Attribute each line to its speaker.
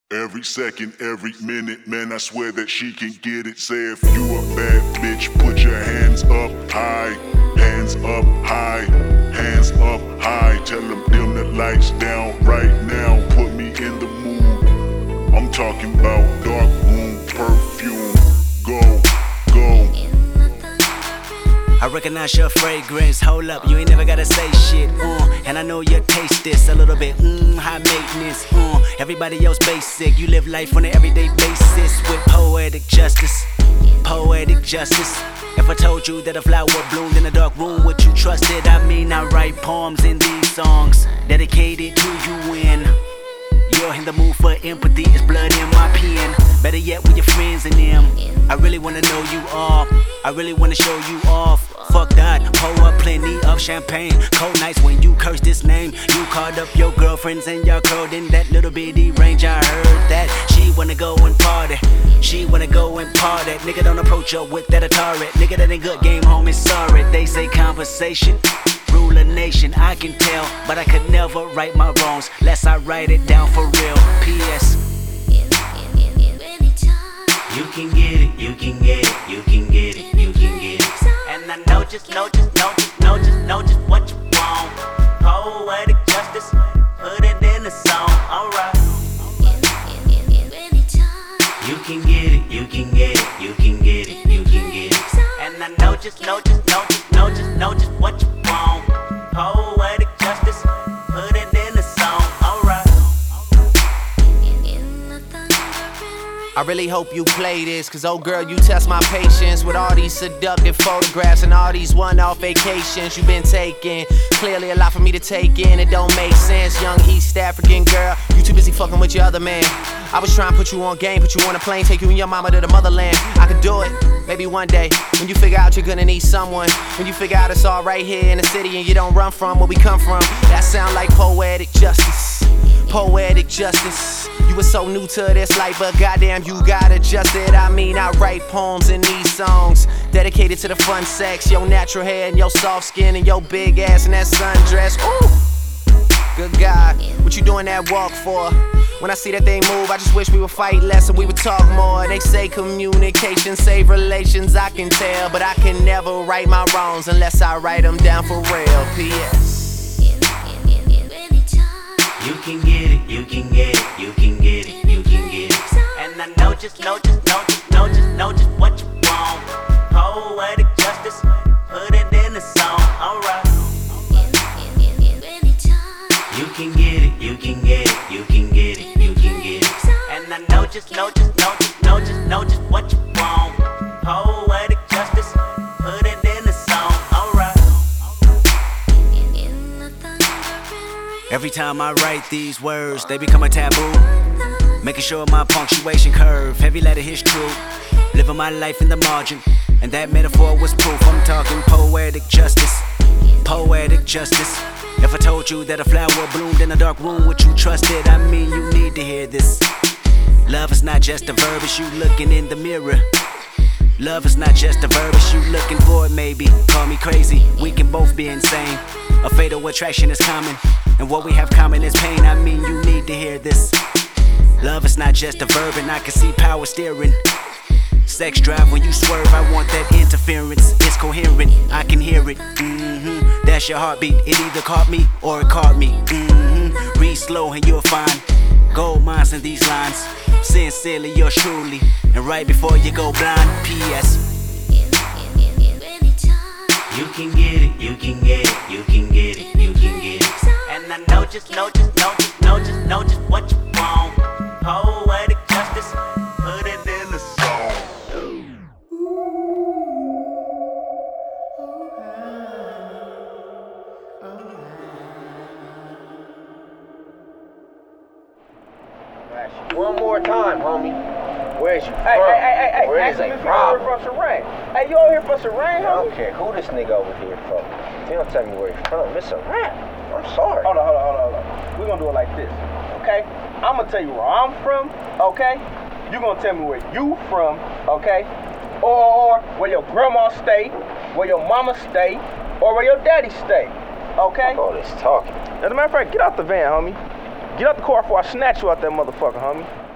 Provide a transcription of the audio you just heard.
Speaker 1: Every second, every minute, man, I swear that she can get it. Say if you a bad bitch, put your hands up high. Hands up high, hands up high. Tell them dim the lights down right now. Put me in the mood. I'm talking about dark room perfume. Go, go.
Speaker 2: I recognize your fragrance, hold up, you ain't never gotta say shit, and I know you taste this a little bit, high maintenance, everybody else basic, you live life on an everyday basis with poetic justice, poetic justice. If I told you that a flower bloomed in a dark room, would you trust it? I mean, I write poems in these songs, dedicated to you when you're in the mood for empathy, it's blood in my pen. Better yet with your friends and them. I really wanna know you all, I really wanna show you off. Fuck that, pour up plenty of champagne. Cold nights when you curse this name. You called up your girlfriends and y'all curled in that little bitty range. I heard that she wanna go and party, she wanna go and party. Nigga, don't approach her with that Atari. Nigga, that ain't good game, homie, sorry. They say conversation rule a nation, I can tell, but I could never right my wrongs lest I write it down for real. P.S. You can get it, you can get it, you can get it, you can get it. And I know just what you want. Poetic justice, put it in the song, alright. You can get it, you can get it, you can get it, you can get it. And I know just what you want. Poetic justice, put it in the song, alright.
Speaker 3: I really hope you play this, cause oh girl, you test my patience with all these seductive photographs and all these one-off vacations you've been taking. Clearly a lot for me to take in, it don't make sense. Young East African girl, you too busy fucking with your other man. I was trying to put you on game, put you on a plane, take you and your mama to the motherland. I could do it, maybe one day, when you figure out you're gonna need someone. When you figure out it's all right here in the city and you don't run from where we come from. That sound like poetic justice, poetic justice. You were so new to this life, but goddamn you got adjusted. I mean, I write poems in these songs dedicated to the fun sex, your natural hair and your soft skin and your big ass and that sundress. Ooh, good God, what you doing that walk for? When I see that they move, I just wish we would fight less and we would talk more. They say communication save relations, I can tell, but I can never right my wrongs unless I write them down for real. P.S.
Speaker 2: You can get it, you can get it, you can get it, you can get it. And I know just what you want. Poetic justice, put it in the song, alright. You can get it, you can get it, you can get it, you can get it. And I know just what you want. Poetic justice, put it in the song, alright. Every time I write these words, they become a taboo. Making sure my punctuation curve, heavy letter hits true. Living my life in the margin, and that metaphor was proof. I'm talking poetic justice, poetic justice. If I told you that a flower bloomed in a dark room, would you trust it? I mean, you need to hear this. Love is not just a verb, it's you looking in the mirror. Love is not just a verb, it's you looking for it, maybe. Call me crazy, we can both be insane. A fatal attraction is common, and what we have common is pain. I mean, you need to hear this. Love is not just a verb, and I can see power steering. Sex drive when you swerve, I want that interference. It's coherent, I can hear it. That's your heartbeat, it either caught me or it caught me. Read slow and you'll find gold mines in these lines. Sincerely, yours truly, and right before you go blind. P.S. You can get it, you can get it, you can get it, you can get it. And I know just what you want. Poetic justice, put it in the song.
Speaker 4: One more time, homie. Where's you from?
Speaker 5: Hey,
Speaker 4: Where is
Speaker 5: ask him
Speaker 4: a
Speaker 5: if you
Speaker 4: problem?
Speaker 5: over here from Serene. Hey, you over here from Serene,
Speaker 4: I
Speaker 5: homie?
Speaker 4: don't care who this nigga over here from. If you don't tell me where he's from, it's a rap. I'm sorry.
Speaker 5: Hold on. We're gonna do it like this, okay? I'm gonna tell you where I'm from, okay? You gonna tell me where you from, okay? Or where your grandma stay, where your mama stay, or where your daddy stay, okay?
Speaker 4: Fuck all this talking.
Speaker 5: As a matter of fact, get out the van, homie. Get out the car before I snatch you out that motherfucker, homie.